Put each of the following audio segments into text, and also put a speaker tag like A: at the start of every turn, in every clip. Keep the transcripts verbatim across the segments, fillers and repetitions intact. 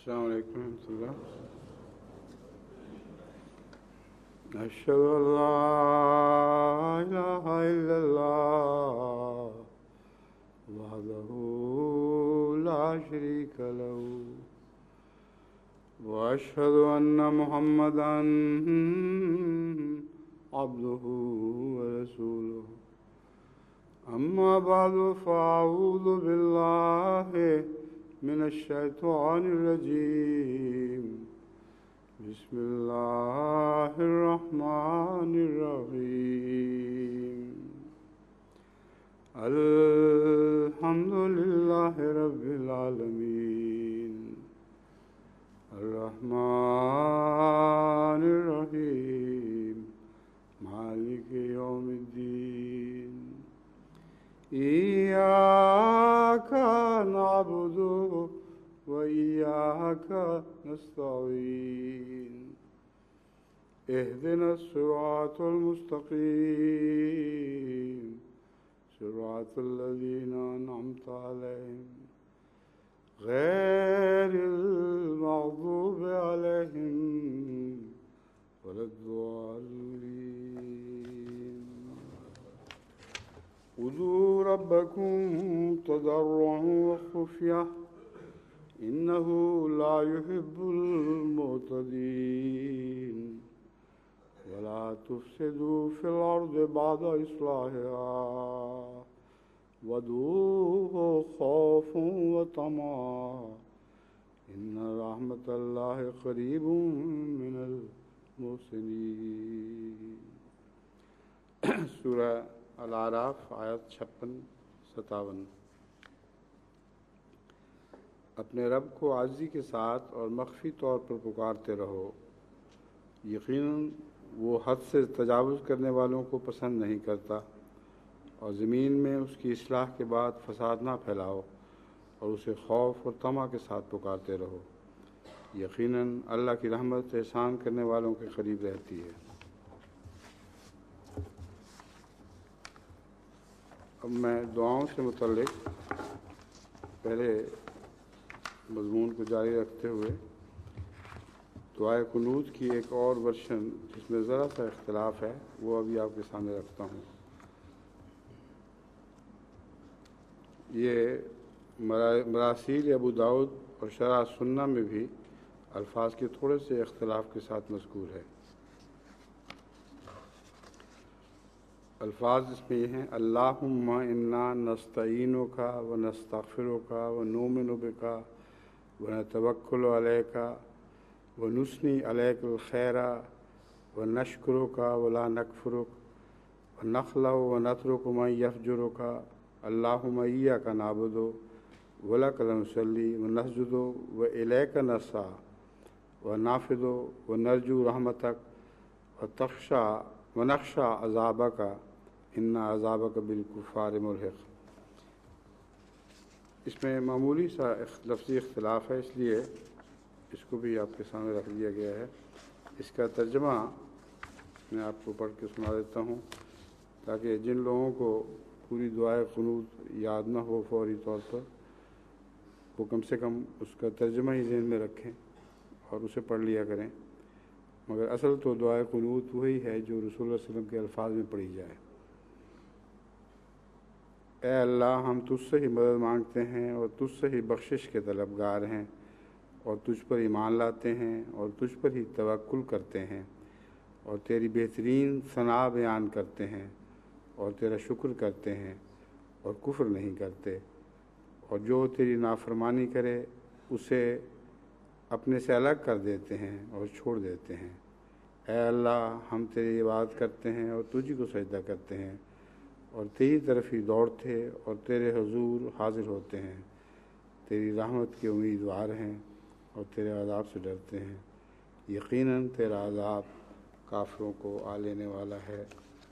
A: السلام علیکم ورحمۃ اللہ. اشهد ان لا اله الا الله وحده لا شريك له واشهد ان محمدا عبده ورسوله. اما بعد فاعوذ بالله من الشیطان الرجیم. بسم اللہ الرحمن الرحیم. الحمد للہ رب العالمین الرحمن الرحیم مالک یوم الدین. إياك نعبد وإياك نستعين. اهدنا الصراط المستقيم صراط الذين أنعمت عليهم غير المغضوب عليهم ولا الضالين. ادعوا ربكم تضرعا وخفية إنه لا يحب المعتدين. ولا تفسدوا في الأرض بعد إصلاحها وادعوه خوفا وطمعا إن رحمة الله قريب من المحسنين. سورہ الاعراف آیت چھپن ستاون. اپنے رب کو عاجزی کے ساتھ اور مخفی طور پر پکارتے رہو. یقیناً وہ حد سے تجاوز کرنے والوں کو پسند نہیں کرتا. اور زمین میں اس کی اصلاح کے بعد فساد نہ پھیلاؤ اور اسے خوف اور طمع کے ساتھ پکارتے رہو. یقیناً اللہ کی رحمت احسان کرنے والوں کے قریب رہتی ہے. اب میں دعاؤں سے متعلق پہلے مضمون کو جاری رکھتے ہوئے دعائے قنوت کی ایک اور ورشن جس میں ذرا سا اختلاف ہے وہ ابھی آپ کے سامنے رکھتا ہوں. یہ مراسیل ابو داؤد اور شرح سنہ میں بھی الفاظ کے تھوڑے سے اختلاف کے ساتھ مذکور ہے. الفاظ اس میں یہ ہیں: اللہم انا نستعینک و نستغفرک و نؤمن بک و نتوکل علیک و نثنی علیک الخیر و نشکرک و لا نکفرک و نخلع و نترک من یفجرک. اللہم ایاک نعبد و لک نصلی و نسجد و الیک نسعی و نافد و نرجو رحمتک و تخشى و نخشى عذابک ان عذابک بالکفار ملحق. اس میں معمولی سا لفظی اختلاف ہے، اس لیے اس کو بھی آپ کے سامنے رکھ دیا گیا ہے. اس کا ترجمہ میں آپ کو پڑھ کے سنا دیتا ہوں تاکہ جن لوگوں کو پوری دعائے قنوت یاد نہ ہو فوری طور پر وہ کم سے کم اس کا ترجمہ ہی ذہن میں رکھیں اور اسے پڑھ لیا کریں. مگر اصل تو دعائے قنوت وہی ہے جو رسول اللہ صلی اللہ علیہ وسلم کے الفاظ میں پڑھی جائے. اے اللہ، ہم تجھ سے ہی مدد مانگتے ہیں اور تجھ سے ہی بخشش کے طلبگار ہیں اور تجھ پر ایمان لاتے ہیں اور تجھ پر ہی توکل کرتے ہیں اور تیری بہترین ثنا بیان کرتے ہیں اور تیرا شکر کرتے ہیں اور کفر نہیں کرتے، اور جو تیری نافرمانی کرے اسے اپنے سے الگ کر دیتے ہیں اور چھوڑ دیتے ہیں. اے اللہ، ہم تیری عبادت کرتے ہیں اور تجھی کو سجدہ کرتے ہیں اور تیری طرف ہی دوڑتے اور تیرے حضور حاضر ہوتے ہیں. تیری رحمت کے امیدوار ہیں اور تیرے عذاب سے ڈرتے ہیں. یقیناً تیرا عذاب کافروں کو آ لینے والا ہے.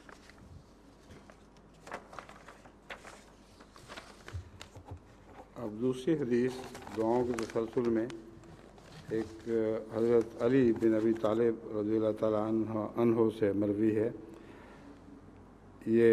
A: اب دوسری حدیث دعاؤں کے تسلسل میں ایک حضرت علی بن ابی طالب رضی اللہ تعالیٰ عنہ عنہ سے مروی ہے. یہ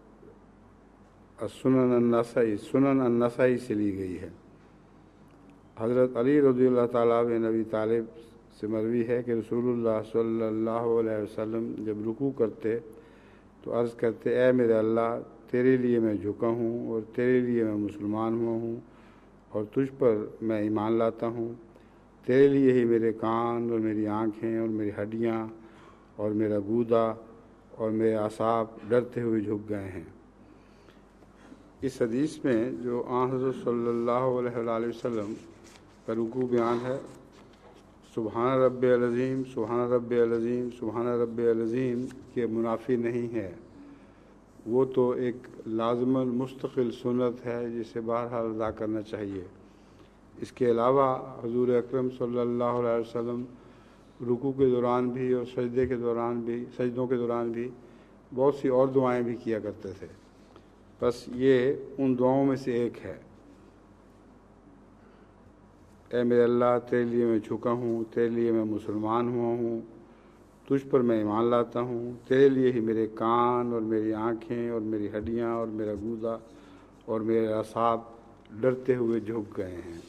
A: سنن النسائی سنن النسائی سے لی گئی ہے. حضرت علی رضی اللہ تعالیٰ بن ابی طالب سے مروی ہے کہ رسول اللہ صلی اللہ علیہ وسلم جب رکوع کرتے تو عرض کرتے، اے میرے اللہ، تیرے لیے میں جھکا ہوں اور تیرے لیے میں مسلمان ہوا ہوں اور تجھ پر میں ایمان لاتا ہوں، تیرے لیے ہی میرے کان اور میری آنکھیں اور میری ہڈیاں اور میرا گودا اور میرے اعصاب ڈرتے ہوئے جھک گئے ہیں۔ اس حدیث میں جو آن حضرت صلی اللہ علیہ وآلہ وسلم کا رکوع بیان ہے، سبحان رب العظیم سبحان رب العظیم سبحان رب العظیم کے منافی نہیں ہے، وہ تو ایک لازماً مستقل سنت ہے جسے بہرحال ادا کرنا چاہیے۔ اس کے علاوہ حضور اکرم صلی اللہ علیہ وسلم رکوع کے دوران بھی اور سجدے کے دوران بھی سجدوں کے دوران بھی بہت سی اور دعائیں بھی کیا کرتے تھے، بس یہ ان دعاؤں میں سے ایک ہے۔ اے میرے اللہ، تیرے لیے میں جھکا ہوں، تیرے لیے میں مسلمان ہوا ہوں، تجھ پر میں ایمان لاتا ہوں، تیرے لیے ہی میرے کان اور میری آنکھیں اور میری ہڈیاں اور میرا گودا اور میرے اعصاب ڈرتے ہوئے جھک گئے ہیں۔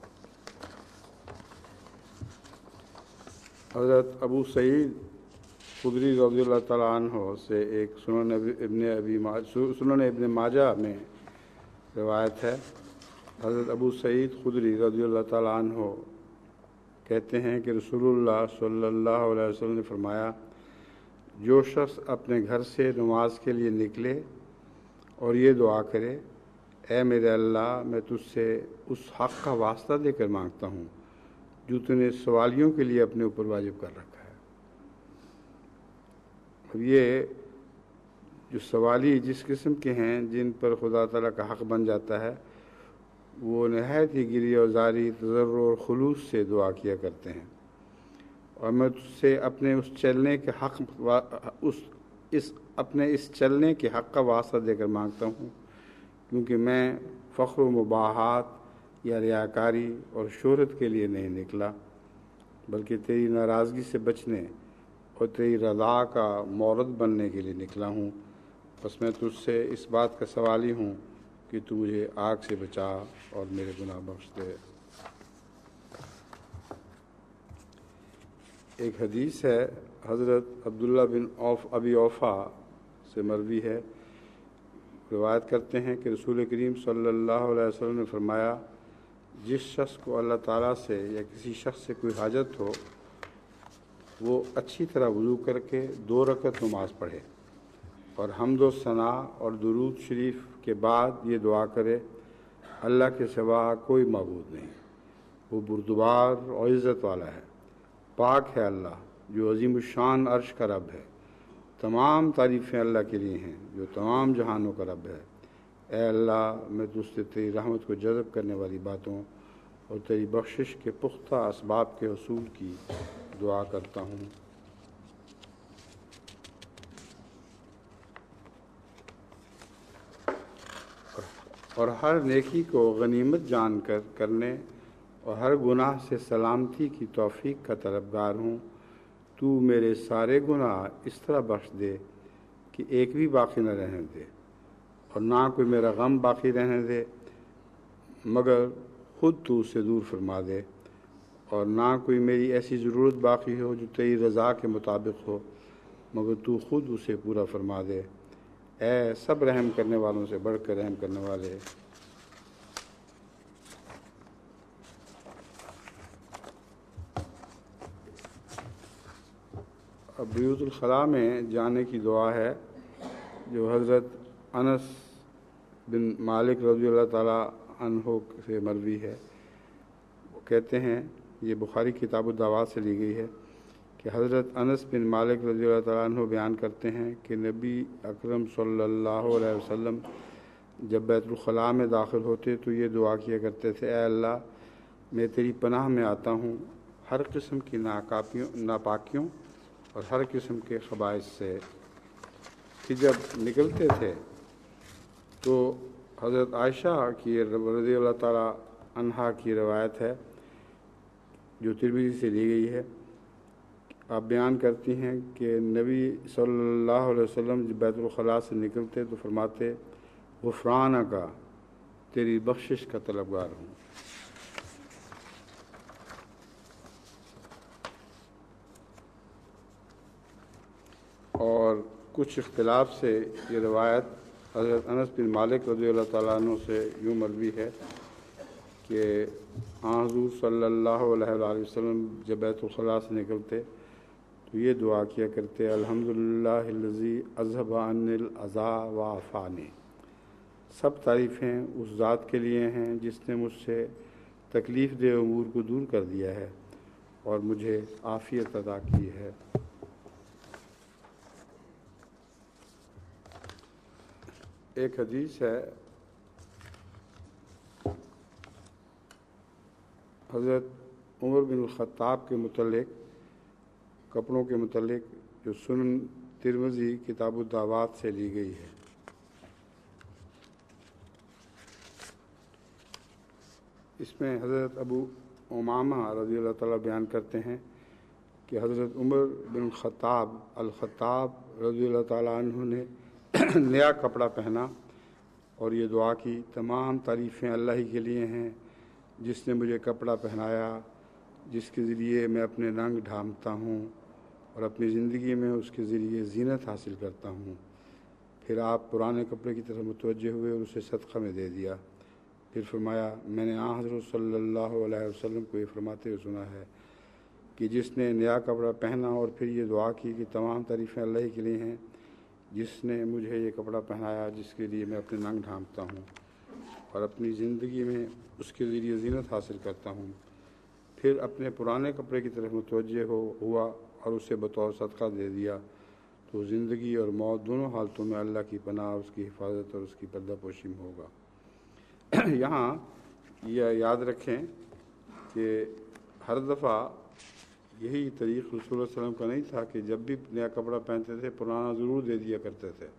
A: حضرت ابو سعید خدری رضی اللہ تعالیٰ عنہ سے ایک سنن ابن ابی سنن ابن ماجہ میں روایت ہے، حضرت ابو سعید خدری رضی اللہ تعالیٰ عنہ کہتے ہیں کہ رسول اللہ صلی اللہ علیہ وسلم نے فرمایا، جو شخص اپنے گھر سے نماز کے لیے نکلے اور یہ دعا کرے، اے میرے اللہ، میں تجھ سے اس حق کا واسطہ دے کر مانگتا ہوں جو تو نے سوالیوں کے لیے اپنے اوپر واجب کر رکھا ہے۔ اب یہ جو سوالی جس قسم کے ہیں جن پر خدا تعالیٰ کا حق بن جاتا ہے، وہ نہایت ہی گریہ و زاری، تضرع اور خلوص سے دعا کیا کرتے ہیں، اور میں تجھ سے اپنے اس چلنے کے حق اس اس اپنے اس چلنے کے حق کا واسطہ دے کر مانگتا ہوں، کیونکہ میں فخر و مباحات یا ریاکاری اور شہرت کے لیے نہیں نکلا، بلکہ تیری ناراضگی سے بچنے اور تیری رضا کا مورد بننے کے لیے نکلا ہوں۔ بس میں تجھ سے اس بات کا سوالی ہوں کہ تو مجھے آگ سے بچا اور میرے گناہ بخش دے۔ ایک حدیث ہے، حضرت عبداللہ بن اوف ابی اوفا سے مروی ہے، روایت کرتے ہیں کہ رسول کریم صلی اللہ علیہ وسلم نے فرمایا، جس شخص کو اللہ تعالیٰ سے یا کسی شخص سے کوئی حاجت ہو، وہ اچھی طرح وضو کر کے دو رکعت نماز پڑھے اور حمد و ثنا اور درود شریف کے بعد یہ دعا کرے، اللہ کے سوا کوئی معبود نہیں، وہ بردبار اور عزت والا ہے، پاک ہے اللہ جو عظیم الشان عرش کا رب ہے، تمام تعریفیں اللہ کے لیے ہیں جو تمام جہانوں کا رب ہے۔ اے اللہ، میں تجھ سے تیری رحمت کو جذب کرنے والی باتوں اور تیری بخشش کے پختہ اسباب کے حصول کی دعا کرتا ہوں۔ اور ہر نیکی کو غنیمت جان کر کرنے اور ہر گناہ سے سلامتی کی توفیق کا طلبگار ہوں۔ تو میرے سارے گناہ اس طرح بخش دے کہ ایک بھی باقی نہ رہنے دے، اور نہ کوئی میرا غم باقی رہنے دے مگر خود تو اسے دور فرما دے، اور نہ کوئی میری ایسی ضرورت باقی ہو جو تیری رضا کے مطابق ہو مگر تو خود اسے پورا فرما دے۔ اے سب رحم کرنے والوں سے بڑھ کر رحم کرنے والے، اب بیوت الخلاء میں جانے کی دعا ہے جو حضرت انس بن مالک رضی اللہ تعالیٰ عنہ سے مروی ہے۔ وہ کہتے ہیں، یہ بخاری کتاب الدعوات سے لی گئی ہے، کہ حضرت انس بن مالک رضی اللہ تعالیٰ عنہ بیان کرتے ہیں کہ نبی اکرم صلی اللہ علیہ وسلم جب بیت الخلاء میں داخل ہوتے تو یہ دعا کیا کرتے تھے، اے اللہ، میں تیری پناہ میں آتا ہوں ہر قسم کی ناکاپیوں ناپاکیوں اور ہر قسم کے خبائث سے۔ کہ جب نکلتے تھے تو حضرت عائشہ کی رضی اللہ تعالیٰ عنہا کی روایت ہے جو ترمذی سے لی گئی ہے، آپ بیان کرتی ہیں کہ نبی صلی اللہ علیہ وسلم جب بیت الخلاء سے نکلتے تو فرماتے، غفرانہ کا، تیری بخشش کا طلبگار ہوں۔ اور کچھ اختلاف سے یہ روایت حضرت انس بن مالک رضی اللہ تعالیٰ عنہ سے یوں مروی ہے کہ حضور صلی اللہ علیہ وآلہ وسلم جب بیت الخلاء سے نکلتے تو یہ دعا کیا کرتے الحمدللہ الذی اذھب عنی الاذی وعافانی، سب تعریفیں اس ذات کے لیے ہیں جس نے مجھ سے تکلیف دہ امور کو دور کر دیا ہے اور مجھے عافیت عطا کی ہے۔ ایک حدیث ہے حضرت عمر بن الخطاب کے متعلق، کپڑوں کے متعلق، جو سنن ترمذی کتاب الدعوات سے لی گئی ہے۔ اس میں حضرت ابو امامہ رضی اللہ تعالیٰ بیان کرتے ہیں کہ حضرت عمر بن الخطاب الخطاب رضی اللہ تعالیٰ عنہ نے نیا کپڑا پہنا اور یہ دعا کی تمام تعریفیں اللہ ہی کے لیے ہیں جس نے مجھے کپڑا پہنایا، جس کے ذریعے میں اپنے رنگ ڈھانپتا ہوں اور اپنی زندگی میں اس کے ذریعے زینت حاصل کرتا ہوں۔ پھر آپ پرانے کپڑے کی طرف متوجہ ہوئے اور اسے صدقہ میں دے دیا۔ پھر فرمایا میں نے آن حضرت صلی اللہ علیہ وسلم کو یہ فرماتے ہوئے سنا ہے کہ جس نے نیا کپڑا پہنا اور پھر یہ دعا کی کہ تمام تعریفیں اللہ ہی کے لیے ہیں جس نے مجھے یہ کپڑا پہنایا جس کے لیے میں اپنے رنگ ڈھانپتا ہوں اور اپنی زندگی میں اس کے ذریعے زینت حاصل کرتا ہوں، پھر اپنے پرانے کپڑے کی طرف متوجہ ہو ہوا اور اسے بطور صدقہ دے دیا تو زندگی اور موت دونوں حالتوں میں اللہ کی پناہ، اس کی حفاظت اور اس کی پردہ پوشی میں ہوگا۔ یہاں یہ یاد رکھیں کہ ہر دفعہ یہی طریق رسول اللہ علیہ وسلم کا نہیں تھا کہ جب بھی نیا کپڑا پہنتے تھے پرانا ضرور دے دیا کرتے تھے،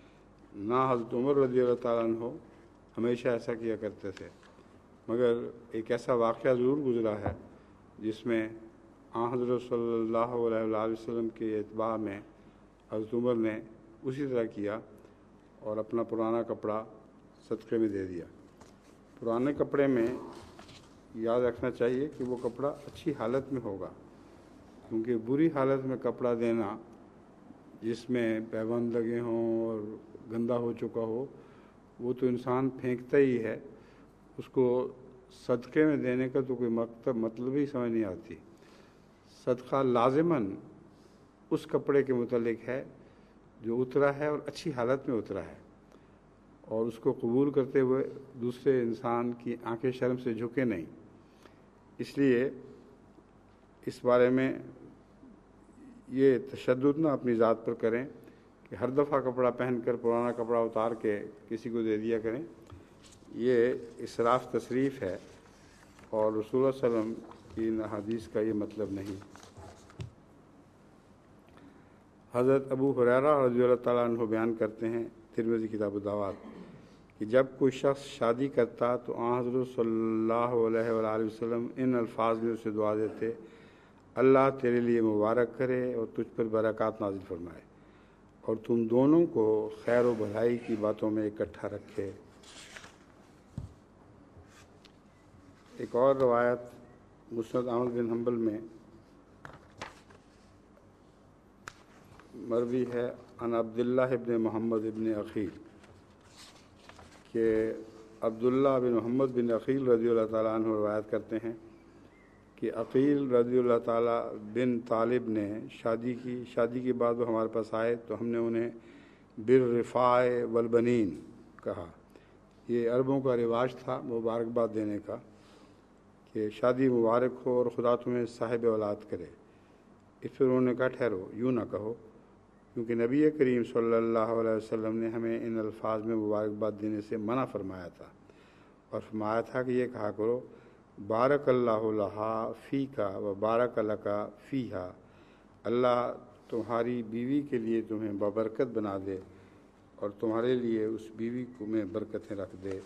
A: نہ حضرت عمر رضی اللہ تعالیٰ عنہ ہمیشہ ایسا کیا کرتے تھے، مگر ایک ایسا واقعہ ضرور گزرا ہے جس میں آن حضرت صلی اللہ علیہ وآلہ وسلم کے اتباع میں حضرت عمر نے اسی طرح کیا اور اپنا پرانا کپڑا صدقے میں دے دیا۔ پرانے کپڑے میں یاد رکھنا چاہیے کہ وہ کپڑا اچھی حالت میں ہوگا، کیونکہ بری حالت میں کپڑا دینا جس میں پیبند لگے ہوں اور گندا ہو چکا ہو وہ تو انسان پھینکتا ہی ہے، اس کو صدقے میں دینے کا تو کوئی مطلب مطلب ہی سمجھ نہیں آتی۔ صدقہ لازماً اس کپڑے کے متعلق ہے جو اترا ہے اور اچھی حالت میں اترا ہے، اور اس کو قبول کرتے ہوئے دوسرے انسان کی آنکھیں شرم سے جھکے نہیں۔ اس لیے اس بارے میں یہ تشدد نہ اپنی ذات پر کریں کہ ہر دفعہ کپڑا پہن کر پرانا کپڑا اتار کے کسی کو دے دیا کریں، یہ اسراف تصریف ہے اور رسول اللہ صلی اللہ علیہ وسلم کی ان حدیث کا یہ مطلب نہیں۔ حضرت ابو ہریرہ رضی اللہ تعالیٰ عنہ بیان کرتے ہیں ترمذی کتاب الدعوات کہ جب کوئی شخص شادی کرتا تو آن حضرت صلی اللہ علیہ وآلہ وسلم ان الفاظ میں اسے دعا دیتے اللہ تیرے لیے مبارک کرے اور تجھ پر برکات نازل فرمائے اور تم دونوں کو خیر و بھلائی کی باتوں میں اکٹھا رکھے۔ ایک اور روایت مسند احمد بن حنبل میں مروی ہے عن عبداللہ ابن محمد ابن عقیل کہ عبداللہ بن محمد بن عقیل رضی اللہ تعالیٰ عنہ روایت کرتے ہیں کہ عقیل رضی اللہ تعالیٰ بن طالب نے شادی کی شادی کے بعد وہ ہمارے پاس آئے تو ہم نے انہیں بالرفاع والبنین کہا۔ یہ عربوں کا رواج تھا مبارکباد دینے کا کہ شادی مبارک ہو اور خدا تمہیں صاحب اولاد کرے۔ اس پر انہوں نے کہا ٹھہرو، یوں نہ کہو، کیونکہ نبی کریم صلی اللہ علیہ وسلم نے ہمیں ان الفاظ میں مبارکباد دینے سے منع فرمایا تھا اور فرمایا تھا کہ یہ کہا کرو بارک اللہ لہا فی کا و بارک لکا فیہا، اللہ تمہاری بیوی کے لیے تمہیں بابرکت بنا دے اور تمہارے لیے اس بیوی کو میں برکتیں رکھ دے۔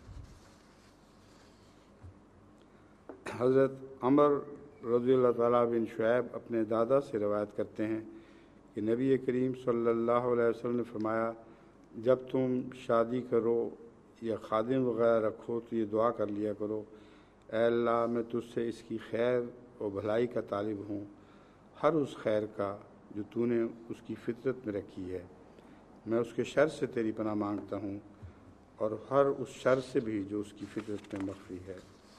A: حضرت عمر رضی اللہ تعالیٰ بن شعیب اپنے دادا سے روایت کرتے ہیں کہ نبی کریم صلی اللہ علیہ وسلم نے فرمایا جب تم شادی کرو یا خادم وغیرہ رکھو تو یہ دعا کر لیا کرو اے اللہ میں تجھ سے اس کی خیر و بھلائی کا طالب ہوں، ہر اس خیر کا جو تو نے اس کی فطرت میں رکھی ہے۔ میں اس کے شر سے تیری پناہ مانگتا ہوں اور ہر اس شر سے بھی جو اس کی فطرت میں مخفی ہے۔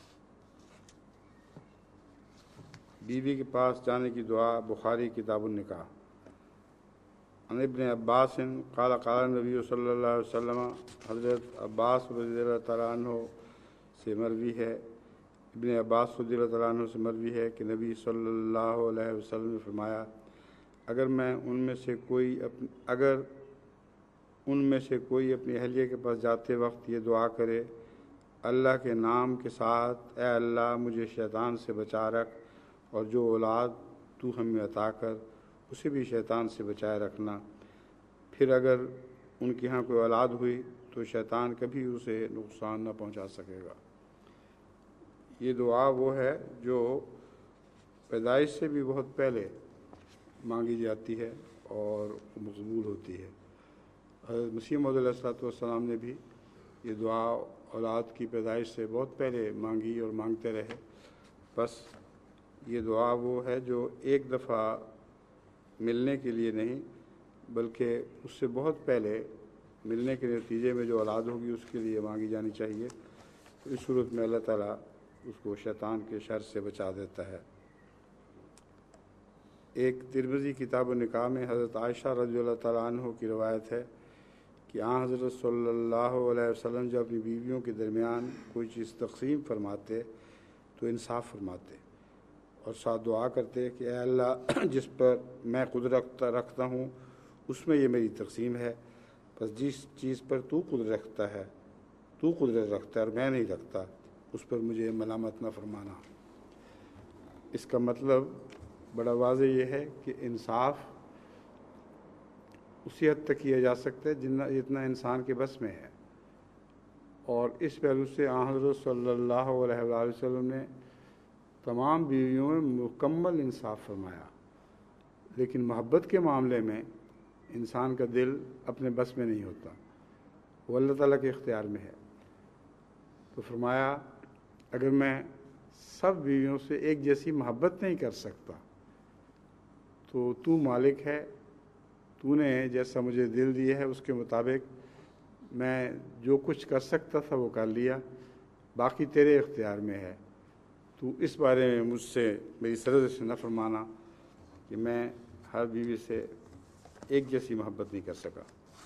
A: بیوی کے پاس جانے کی دعا، بخاری کتاب النکاح۔ عن ابن عباس قال قال نبی صلی اللہ علیہ وسلم، حضرت عباس رضی اللہ تعالیٰ عنہ سے مروی ہے ابن عباس رضی اللہ تعالیٰ عنہ سے مروی ہے کہ نبی صلی اللہ علیہ وسلم نے فرمایا، اگر میں ان میں سے کوئی اپنی اگر ان میں سے کوئی اپنی اہلیہ کے پاس جاتے وقت یہ دعا کرے، اللہ کے نام کے ساتھ، اے اللہ مجھے شیطان سے بچا رکھ، اور جو اولاد تو ہمیں عطا کر اسے بھی شیطان سے بچائے رکھنا، پھر اگر ان کے ہاں کوئی اولاد ہوئی تو شیطان کبھی اسے نقصان نہ پہنچا سکے گا۔ یہ دعا وہ ہے جو پیدائش سے بھی بہت پہلے مانگی جاتی ہے اور مقبول ہوتی ہے۔ حضرت مسیح موعود علیہ الصلوۃ والسلام نے بھی یہ دعا اولاد کی پیدائش سے بہت پہلے مانگی اور مانگتے رہے۔ بس یہ دعا وہ ہے جو ایک دفعہ ملنے کے لیے نہیں بلکہ اس سے بہت پہلے ملنے کے نتیجے میں جو اولاد ہوگی اس کے لیے مانگی جانی چاہیے۔ اس صورت میں اللہ تعالیٰ اس کو شیطان کے شر سے بچا دیتا ہے۔ ایک ترمذی کتاب النکاح میں حضرت عائشہ رضی اللہ تعالیٰ عنہ کی روایت ہے کہ آن حضرت صلی اللہ علیہ وسلم جب اپنی بیویوں کے درمیان کوئی چیز تقسیم فرماتے تو انصاف فرماتے اور ساتھ دعا کرتے کہ اے اللہ جس پر میں قدرت رکھتا ہوں اس میں یہ میری تقسیم ہے، بس جس چیز پر تو قدرت رکھتا ہے تو قدرت رکھتا ہے اور میں نہیں رکھتا اس پر مجھے ملامت نہ فرمانا۔ اس کا مطلب بڑا واضح یہ ہے کہ انصاف اسی حد تک کیا جا سکتا ہے جتنا جتنا انسان کے بس میں ہے، اور اس پہلو سے آن حضرت صلی اللہ علیہ وآلہ وسلم نے تمام بیویوں میں مکمل انصاف فرمایا، لیکن محبت کے معاملے میں انسان کا دل اپنے بس میں نہیں ہوتا، وہ اللہ تعالیٰ کے اختیار میں ہے۔ تو فرمایا اگر میں سب بیویوں سے ایک جیسی محبت نہیں کر سکتا تو تو مالک ہے، تو نے جیسا مجھے دل دیا ہے اس کے مطابق میں جو کچھ کر سکتا تھا وہ کر لیا، باقی تیرے اختیار میں ہے۔ تو اس بارے میں مجھ سے میری سرزش سے نہ فرمانا کہ میں ہر بیوی سے ایک جیسی محبت نہیں کر سکا۔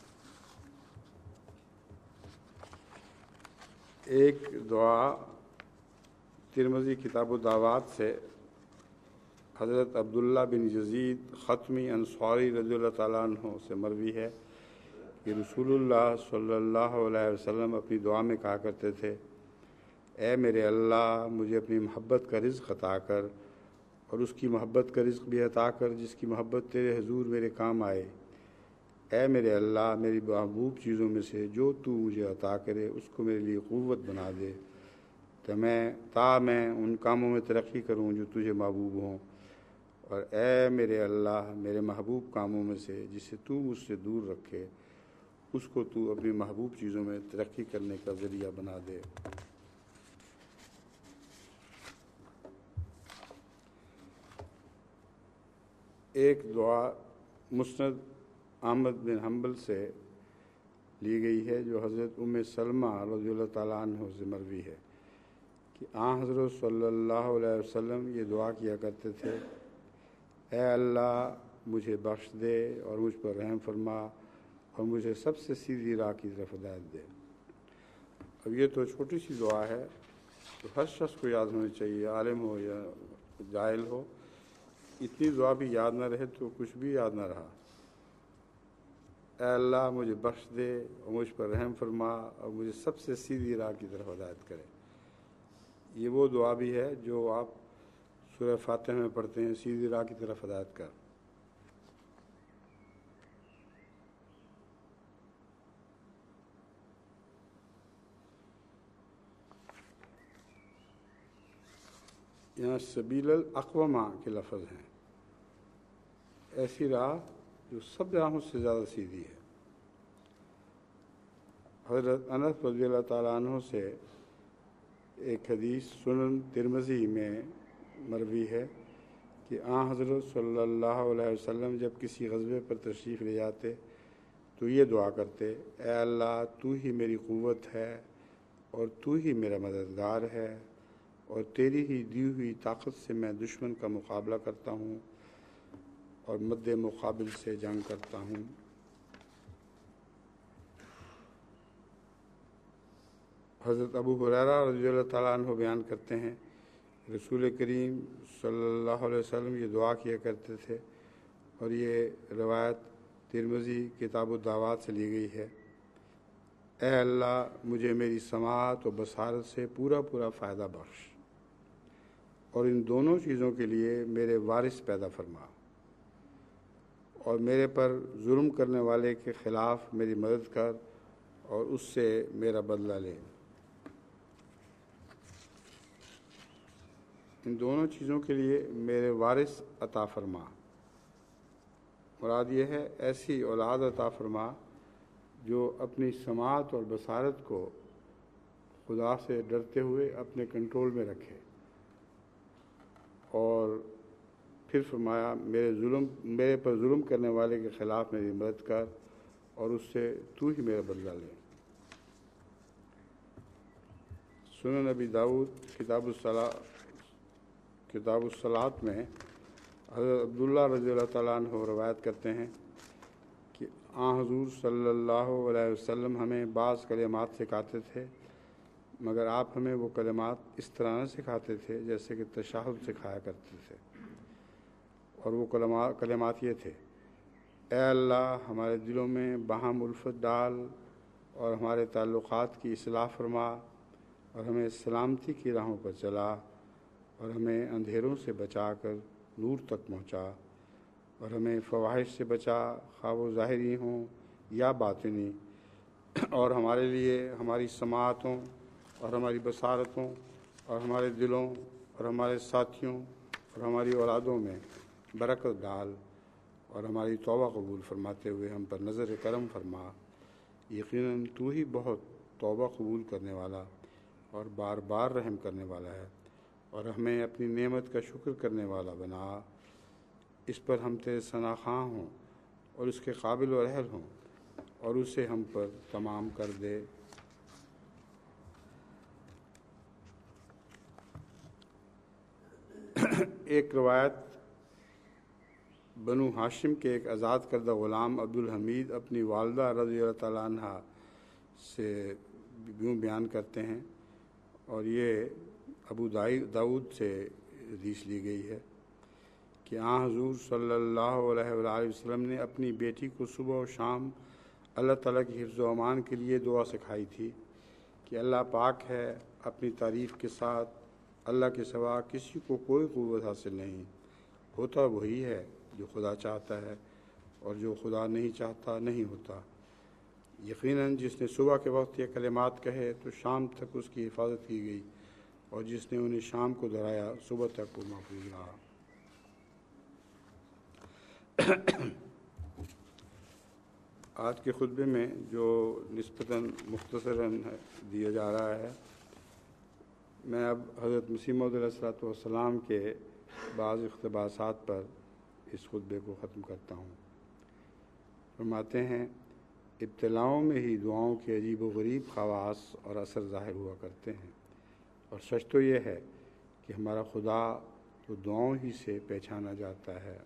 A: ایک دعا ترمذی کتاب الدعوات سے حضرت عبداللہ بن یزید ختمی انصاری رضی اللہ تعالیٰ عنہ سے مروی ہے کہ رسول اللہ صلی اللہ علیہ وسلم اپنی دعا میں کہا کرتے تھے، اے میرے اللہ مجھے اپنی محبت کا رزق عطا کر اور اس کی محبت کا رزق بھی عطا کر جس کی محبت تیرے حضور میرے کام آئے۔ اے میرے اللہ میری محبوب چیزوں میں سے جو تو مجھے عطا کرے اس کو میرے لیے قوت بنا دے تو میں تا میں ان کاموں میں ترقی کروں جو تجھے محبوب ہوں، اور اے میرے اللہ میرے محبوب کاموں میں سے جسے تو مجھ سے دور رکھے اس کو تو اپنی محبوب چیزوں میں ترقی کرنے کا ذریعہ بنا دے۔ ایک دعا مسند احمد بن حنبل سے لی گئی ہے جو حضرت ام سلمہ رضی اللہ تعالیٰ عنہ سے مروی ہے کہ آن حضرت صلی اللہ علیہ وسلم یہ دعا کیا کرتے تھے، اے اللہ مجھے بخش دے اور مجھ پر رحم فرما اور مجھے سب سے سیدھی راہ کی طرف ہدایت دے۔ اب یہ تو چھوٹی سی دعا ہے تو ہر شخص کو یاد ہونی چاہیے، عالم ہو یا جاہل ہو، اتنی دعا بھی یاد نہ رہے تو کچھ بھی یاد نہ رہا۔ اے اللہ مجھے بخش دے اور مجھ پر رحم فرما اور مجھے سب سے سیدھی راہ کی طرف ہدایت کرے۔ یہ وہ دعا بھی ہے جو آپ سورہ فاتحہ میں پڑھتے ہیں، سیدھی راہ کی طرف ہدایت کر۔ یہاں سبیل الاقومہ کے لفظ ہیں، ایسی راہ جو سب راہوں سے زیادہ سیدھی ہے۔ حضرت انس رضی اللہ تعالیٰ عنہ سے ایک حدیث سنن ترمذی میں مروی ہے کہ آن حضرت صلی اللہ علیہ وسلم جب کسی غزوے پر تشریف لے جاتے تو یہ دعا کرتے، اے اللہ تو ہی میری قوت ہے اور تو ہی میرا مددگار ہے، اور تیری ہی دی ہوئی طاقت سے میں دشمن کا مقابلہ کرتا ہوں اور مد مقابل سے جنگ کرتا ہوں۔ حضرت ابو ہریرہ رضی اللہ تعالیٰ عنہ بیان کرتے ہیں، رسول کریم صلی اللہ علیہ وسلم یہ دعا کیا کرتے تھے، اور یہ روایت ترمذی کتاب الدعوات سے لی گئی ہے، اے اللہ مجھے میری سماعت و بصارت سے پورا پورا فائدہ بخش، اور ان دونوں چیزوں کے لیے میرے وارث پیدا فرما، اور میرے پر ظلم کرنے والے کے خلاف میری مدد کر اور اس سے میرا بدلہ لے۔ ان دونوں چیزوں کے لیے میرے وارث عطا فرما، مراد یہ ہے ایسی اولاد عطا فرما جو اپنی سماعت اور بصارت کو خدا سے ڈرتے ہوئے اپنے کنٹرول میں رکھے، اور پھر فرمایا میرے ظلم میرے پر ظلم کرنے والے کے خلاف میری مدد کر اور اس سے تو ہی میرا بدلہ لے۔ سنن نبی داؤد کتاب الصلاۃ کتاب الصلاۃ میں حضرت عبداللہ رضی اللہ تعالیٰ عنہ روایت کرتے ہیں کہ آن حضور صلی اللہ علیہ وسلم ہمیں بعض کلمات سکھاتے تھے، مگر آپ ہمیں وہ کلمات اس طرح نہ سکھاتے تھے جیسے کہ تشہد سکھایا کرتے تھے، اور وہ کلمات کلمات یہ تھے، اے اللہ ہمارے دلوں میں باہم الفت ڈال اور ہمارے تعلقات کی اصلاح فرما، اور ہمیں سلامتی کی راہوں پر چلا، اور ہمیں اندھیروں سے بچا کر نور تک پہنچا، اور ہمیں فواحش سے بچا خواہ وہ ظاہری ہوں یا باطنی، اور ہمارے لیے ہماری سماعتوں اور ہماری بصارتوں اور ہمارے دلوں اور ہمارے ساتھیوں اور ہماری اولادوں میں برکت ڈال، اور ہماری توبہ قبول فرماتے ہوئے ہم پر نظر کرم فرما، یقیناً تو ہی بہت توبہ قبول کرنے والا اور بار بار رحم کرنے والا ہے، اور ہمیں اپنی نعمت کا شکر کرنے والا بنا، اس پر ہم تیرے ثناخواہ ہوں اور اس کے قابل و اہل ہوں، اور اسے ہم پر تمام کر دے۔ ایک روایت بنو ہاشم کے ایک آزاد کردہ غلام عبدالحمید اپنی والدہ رضی اللہ تعالیٰ عنہ سے یوں بیان کرتے ہیں، اور یہ ابو داؤد سے حدیث لی گئی ہے کہ آن حضور صلی اللہ علیہ وآلہ وسلم نے اپنی بیٹی کو صبح و شام اللہ تعالیٰ کی حفظ و امان کے لیے دعا سکھائی تھی کہ اللہ پاک ہے، اپنی تعریف کے ساتھ اللہ کے سوا کسی کو کوئی قوت حاصل نہیں، ہوتا وہی ہے جو خدا چاہتا ہے، اور جو خدا نہیں چاہتا نہیں ہوتا۔ یقیناً جس نے صبح کے وقت یہ کلمات کہے تو شام تک اس کی حفاظت کی گئی، اور جس نے انہیں شام کو دہرایا صبح تک وہ محفوظ رہا۔ آج کے خطبے میں جو نسبتاً مختصراً دیا جا رہا ہے، میں اب حضرت مسیح موعود علیہ الصلوۃ والسلام کے بعض اقتباسات پر اس خطبے کو ختم کرتا ہوں۔ فرماتے ہیں، ابتلاؤں میں ہی دعاؤں کے عجیب و غریب خواص اور اثر ظاہر ہوا کرتے ہیں، اور سچ تو یہ ہے کہ ہمارا خدا تو دعاؤں ہی سے پہچانا جاتا ہے۔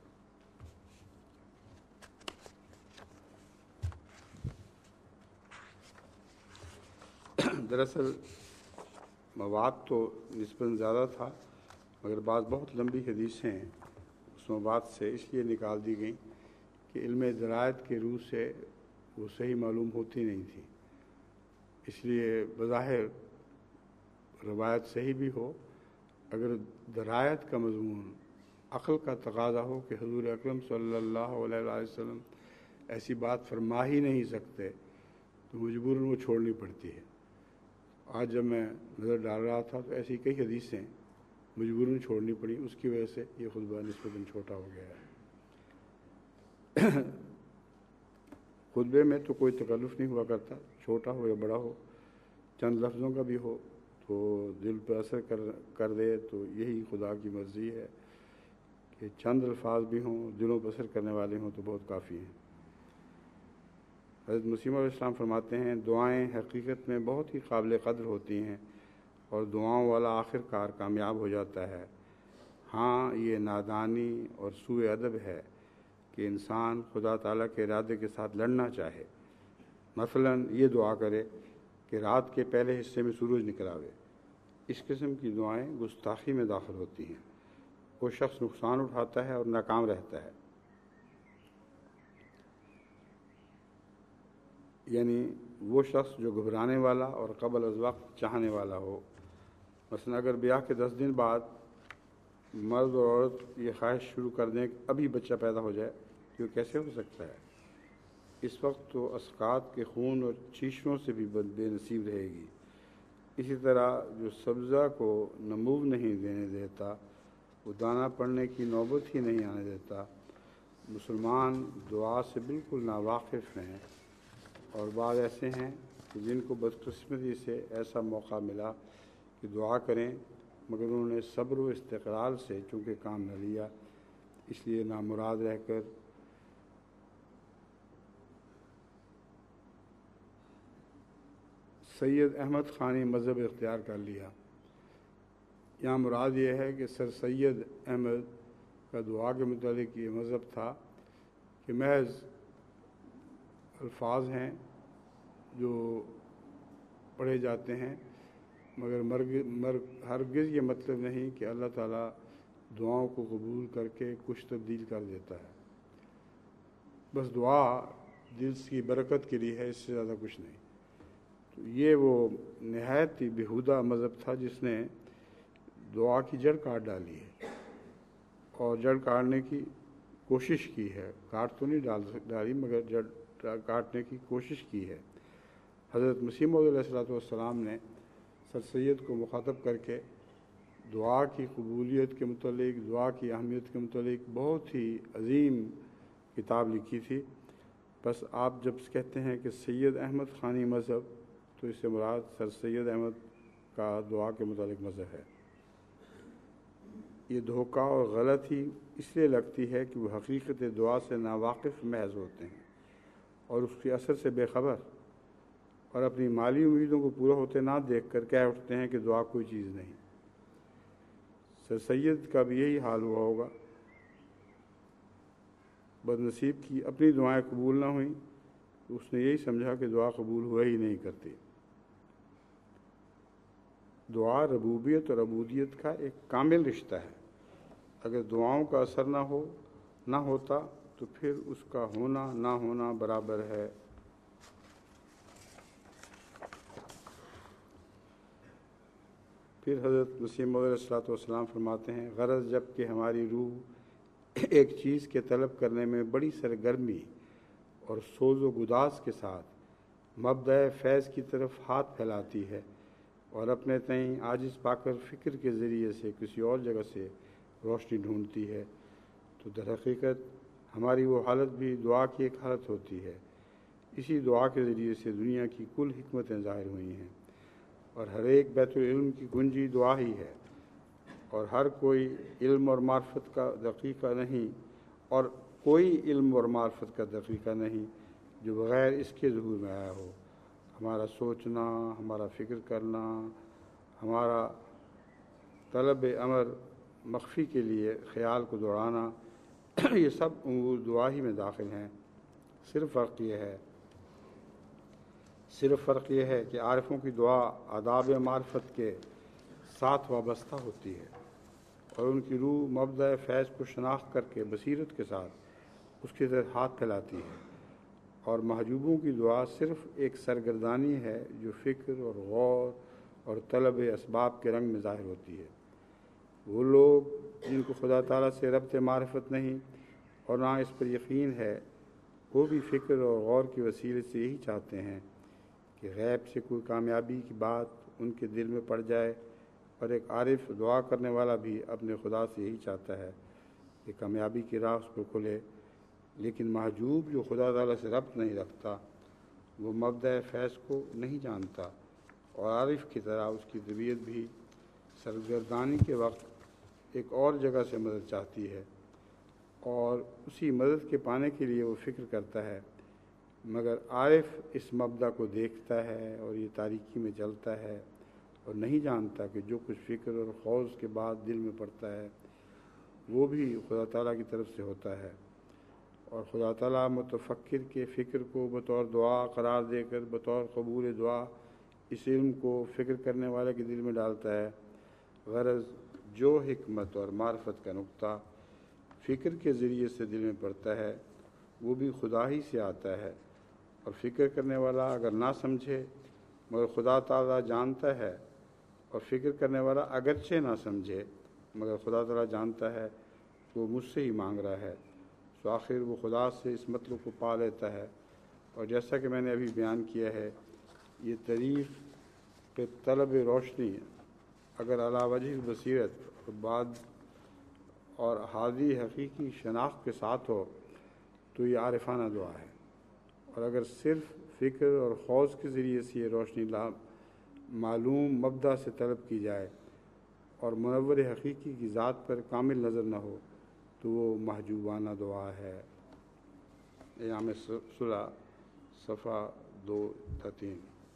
A: دراصل مواد تو نسبتاً زیادہ تھا، مگر بعض بہت لمبی حدیثیں اس مواد سے اس لیے نکال دی گئیں کہ علم درایت کے روح سے وہ صحیح معلوم ہوتی نہیں تھی، اس لیے بظاہر روایت صحیح بھی ہو، اگر درایت کا مضمون عقل کا تقاضا ہو کہ حضور اکرم صلی اللہ علیہ وآلہ وسلم ایسی بات فرما ہی نہیں سکتے، تو مجبوراً وہ چھوڑنی پڑتی ہے۔ آج جب میں نظر ڈال رہا تھا تو ایسی کئی حدیثیں مجبوراً چھوڑنی پڑی، اس کی وجہ سے یہ خطبہ نسبتاً چھوٹا ہو گیا ہے۔ خطبے میں تو کوئی تکلف نہیں ہوا کرتا، چھوٹا ہو یا بڑا ہو، چند لفظوں کا بھی ہو تو دل پر اثر کر کر دے تو یہی خدا کی مرضی ہے کہ چند الفاظ بھی ہوں، دلوں پر اثر کرنے والے ہوں تو بہت کافی ہیں۔ حضرت مسیح علیہ السلام فرماتے ہیں دعائیں حقیقت میں بہت ہی قابل قدر ہوتی ہیں اور دعاؤں والا آخر کار کامیاب ہو جاتا ہے۔ ہاں، یہ نادانی اور سوء ادب ہے کہ انسان خدا تعالیٰ کے ارادے کے ساتھ لڑنا چاہے۔ مثلاً یہ دعا کرے کہ رات کے پہلے حصے میں سورج نکل آوے۔ اس قسم کی دعائیں گستاخی میں داخل ہوتی ہیں۔ وہ شخص نقصان اٹھاتا ہے اور ناکام رہتا ہے۔ یعنی وہ شخص جو گھبرانے والا اور قبل از وقت چاہنے والا ہو۔ مثلا اگر بیاہ کے دس دن بعد مرد اور عورت یہ خواہش شروع کر دیں کہ ابھی بچہ پیدا ہو جائے تو کیسے ہو سکتا ہے؟ اس وقت تو اسقاط کے خون اور چیشوں سے بھی بے نصیب رہے گی۔ اسی طرح جو سبزہ کو نمو نہیں دینے دیتا وہ دانہ پڑنے کی نوبت ہی نہیں آنے دیتا۔ مسلمان دعا سے بالکل ناواقف ہیں، اور بعض ایسے ہیں کہ جن کو بدقسمتی سے ایسا موقع ملا کہ دعا کریں مگر انہوں نے صبر و استقرار سے چونکہ کام نہ لیا، اس لیے نامراد رہ کر سید احمد خانی مذہب اختیار کر لیا۔ یہاں مراد یہ ہے کہ سر سید احمد کا دعا کے متعلق یہ مذہب تھا کہ محض الفاظ ہیں جو پڑھے جاتے ہیں، مگر مرگ مرگ ہرگز یہ مطلب نہیں کہ اللہ تعالیٰ دعاؤں کو قبول کر کے کچھ تبدیل کر دیتا ہے۔ بس دعا دل کی برکت کے لیے ہے، اس سے زیادہ کچھ نہیں۔ تو یہ وہ نہایت ہی بیہودہ مذہب تھا جس نے دعا کی جڑ کاٹ ڈالی ہے اور جڑ کاٹنے کی کوشش کی ہے۔ کاٹ تو نہیں ڈال ڈالی مگر جڑ کاٹنے کی کوشش کی ہے۔ حضرت مسیح موعود علیہ السلام نے سر سید کو مخاطب کر کے دعا کی قبولیت کے متعلق، دعا کی اہمیت کے متعلق بہت ہی عظیم کتاب لکھی تھی۔ بس آپ جب کہتے ہیں کہ سید احمد خانی مذہب تو اس سے مراد سر سید احمد کا دعا کے متعلق مذہب ہے۔ یہ دھوکہ اور غلط ہی اس لیے لگتی ہے کہ وہ حقیقت دعا سے ناواقف محض ہوتے ہیں اور اس کے اثر سے بے خبر، اور اپنی مالی امیدوں کو پورا ہوتے نہ دیکھ کر کہہ اٹھتے ہیں کہ دعا کوئی چیز نہیں۔ سر سید کا بھی یہی حال ہوا ہوگا۔ بد نصیب کی اپنی دعائیں قبول نہ ہوئیں تو اس نے یہی سمجھا کہ دعا قبول ہوا ہی نہیں کرتی۔ دعا ربوبیت اور عبودیت کا ایک کامل رشتہ ہے۔ اگر دعاؤں کا اثر نہ ہو نہ ہوتا تو پھر اس کا ہونا نہ ہونا برابر ہے۔ پھر حضرت مسیح موعود علیہ السلام فرماتے ہیں غرض جب کہ ہماری روح ایک چیز کے طلب کرنے میں بڑی سرگرمی اور سوز و گداز کے ساتھ مبدأ فیض کی طرف ہاتھ پھیلاتی ہے اور اپنے تئیں عاجز پا کر فکر کے ذریعے سے کسی اور جگہ سے روشنی ڈھونڈتی ہے تو در حقیقت ہماری وہ حالت بھی دعا کی ایک حالت ہوتی ہے۔ اسی دعا کے ذریعے سے دنیا کی کل حکمتیں ظاہر ہوئی ہیں اور ہر ایک بیت العلم کی کنجی دعا ہی ہے، اور ہر کوئی علم اور معرفت کا دقیقہ نہیں اور کوئی علم اور معرفت کا دقیقہ نہیں جو بغیر اس کے ظہور میں آیا ہو۔ ہمارا سوچنا، ہمارا فکر کرنا، ہمارا طلب امر مخفی کے لیے خیال کو دوڑانا، یہ سب امور دعا ہی میں داخل ہیں۔ صرف فرق یہ ہے صرف فرق یہ ہے کہ عارفوں کی دعا آداب معرفت کے ساتھ وابستہ ہوتی ہے اور ان کی روح مبدأ فیض کو شناخت کر کے بصیرت کے ساتھ اس کی طرف ہاتھ پھیلاتی ہے، اور محجوبوں کی دعا صرف ایک سرگردانی ہے جو فکر اور غور اور طلب اسباب کے رنگ میں ظاہر ہوتی ہے۔ وہ لوگ جن کو خدا تعالیٰ سے ربط معرفت نہیں اور نہ اس پر یقین ہے، وہ بھی فکر اور غور کے وسیلے سے یہی چاہتے ہیں کہ غیب سے کوئی کامیابی کی بات ان کے دل میں پڑ جائے، اور ایک عارف دعا کرنے والا بھی اپنے خدا سے یہی چاہتا ہے کہ کامیابی کی راہ اس کو کھلے۔ لیکن محجوب جو خدا تعالیٰ سے ربط نہیں رکھتا وہ مبدأ فیض کو نہیں جانتا، اور عارف کی طرح اس کی طبیعت بھی سرگردانی کے وقت ایک اور جگہ سے مدد چاہتی ہے، اور اسی مدد کے پانے کے لیے وہ فکر کرتا ہے، مگر عارف اس مبدا کو دیکھتا ہے اور یہ تاریکی میں چلتا ہے اور نہیں جانتا کہ جو کچھ فکر اور خوض کے بعد دل میں پڑتا ہے وہ بھی خدا تعالیٰ کی طرف سے ہوتا ہے، اور خدا تعالیٰ متفکر کے فکر کو بطور دعا قرار دے کر بطور قبول دعا اس علم کو فکر کرنے والے کے دل میں ڈالتا ہے۔ غرض جو حکمت اور معرفت کا نقطہ فکر کے ذریعے سے دل میں پڑتا ہے وہ بھی خدا ہی سے آتا ہے، اور فکر کرنے والا اگر نہ سمجھے مگر خدا تعالیٰ جانتا ہے، اور فکر کرنے والا اگرچہ نہ سمجھے مگر خدا تعالیٰ جانتا ہے کہ وہ مجھ سے ہی مانگ رہا ہے، تو آخر وہ خدا سے اس مطلب کو پا لیتا ہے۔ اور جیسا کہ میں نے ابھی بیان کیا ہے، یہ تعریف پہ طلب روشنی اگر علی وجہ بصیرت اور بعد اور حاضی حقیقی شناخت کے ساتھ ہو تو یہ عارفانہ دعا ہے، اور اگر صرف فکر اور خوض کے ذریعے سے یہ روشنی لا معلوم مبدا سے طلب کی جائے اور منور حقیقی کی ذات پر کامل نظر نہ ہو تو وہ محجوبانہ دعا ہے۔ ایام صلح صفحہ دو تا تین۔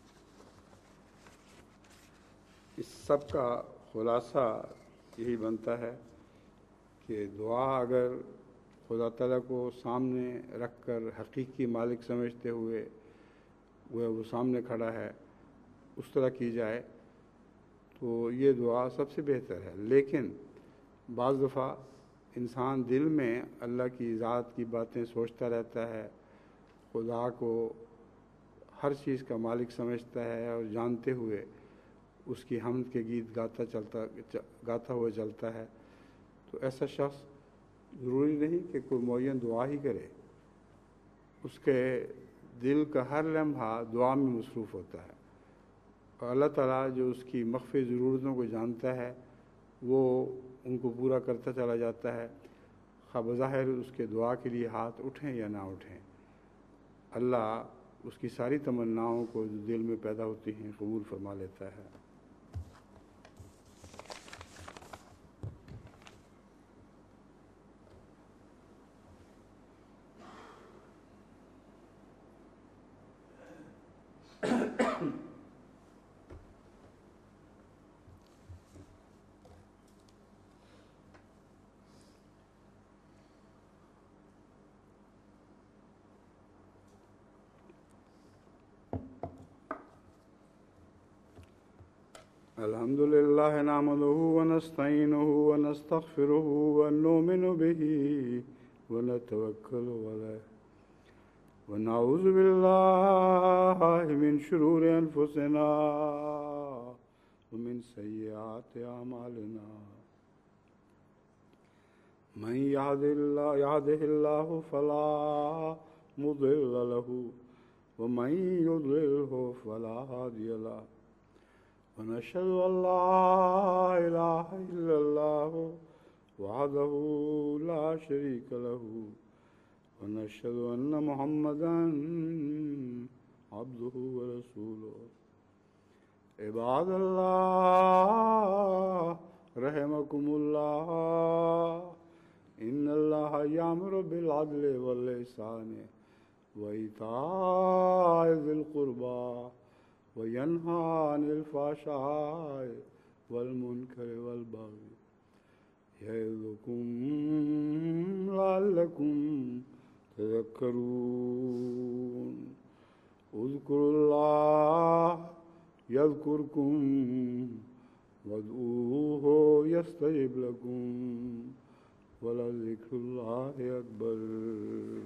A: اس سب کا خلاصہ یہی بنتا ہے کہ دعا اگر خدا تعالیٰ کو سامنے رکھ کر حقیقی مالک سمجھتے ہوئے وہ وہ سامنے کھڑا ہے اس طرح کی جائے تو یہ دعا سب سے بہتر ہے، لیکن بعض دفعہ انسان دل میں اللہ کی ذات کی باتیں سوچتا رہتا ہے، خدا کو ہر چیز کا مالک سمجھتا ہے اور جانتے ہوئے اس کی حمد کے گیت گاتا چلتا گاتا ہوا چلتا ہے، تو ایسا شخص ضروری نہیں کہ کوئی معین دعا ہی کرے، اس کے دل کا ہر لمحہ دعا میں مصروف ہوتا ہے، اور اللہ تعالیٰ جو اس کی مخفی ضرورتوں کو جانتا ہے وہ ان کو پورا کرتا چلا جاتا ہے، خواہ بظاہر اس کے دعا کے لیے ہاتھ اٹھیں یا نہ اٹھیں۔ اللہ اس کی ساری تمناؤں کو جو دل میں پیدا ہوتی ہیں قبول فرما لیتا ہے۔ الحمد لله نحمده ونستعينه ونستغفره ونؤمن به ونتوكل عليه ونعوذ بالله من شرور أنفسنا ومن سيئات أعمالنا من يهده الله يهده الله فلا مضل له ومن يضلله فلا هادي له ونشهد أن لا إله إلا الله وحده لا شريك له ونشهد أن محمدا عبده ورسوله عباد الله رحمكم الله إن الله يأمر بالعدل والإحسان وإيتاء ذي القربى وينهى عن الفحشاء والمنكر والبغي يعظكم لعلكم تذكرون اذكروا الله يذكركم وادعوه يستجب لكم ولذكر الله أكبر۔